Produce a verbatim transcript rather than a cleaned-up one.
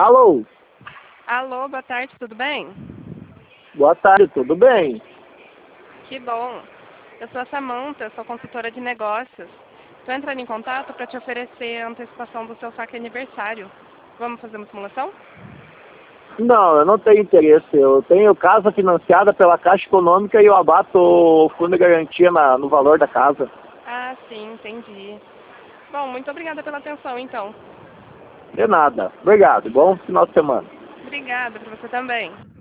Alô? Alô, boa tarde, tudo bem? Boa tarde, tudo bem? Que bom. Eu sou a Samanta, sou consultora de negócios. Estou entrando em contato para te oferecer a antecipação do seu saque aniversário. Vamos fazer uma simulação? Não, eu não tenho interesse. Eu tenho casa financiada pela Caixa Econômica e eu abato o fundo de garantia na, no valor da casa. Ah, sim, entendi. Bom, muito obrigada pela atenção, então. De nada. Obrigado. Bom final de semana. Obrigada para você também.